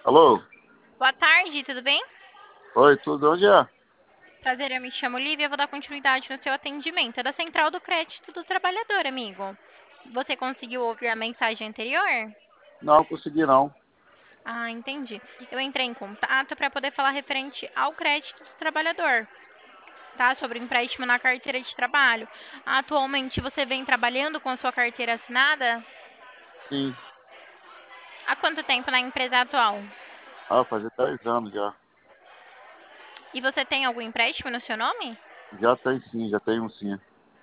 Alô? Boa tarde, tudo bem? Oi, tudo onde é? Prazer, eu me chamo Lívia, eu vou dar continuidade no seu atendimento. É da Central do Crédito do Trabalhador, amigo. Você conseguiu ouvir a mensagem anterior? Não, consegui não. Ah, entendi. Eu entrei em contato para poder falar referente ao crédito do trabalhador, tá? Sobre o empréstimo na carteira de trabalho. Atualmente você vem trabalhando com a sua carteira assinada? Sim. Há quanto tempo na empresa atual? Ah, fazer 10 anos já. E você tem algum empréstimo no seu nome? Já tem sim, já tem um sim.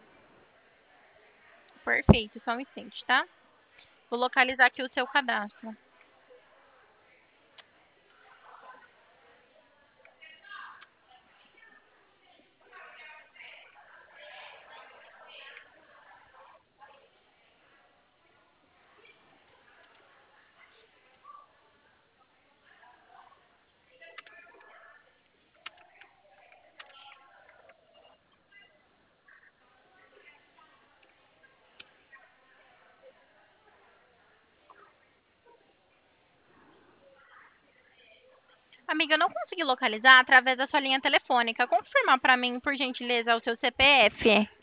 Perfeito, só um instante, tá? Vou localizar aqui o seu cadastro. Amiga, eu não consegui localizar através da sua linha telefônica. Confirma para mim, por gentileza, o seu CPF.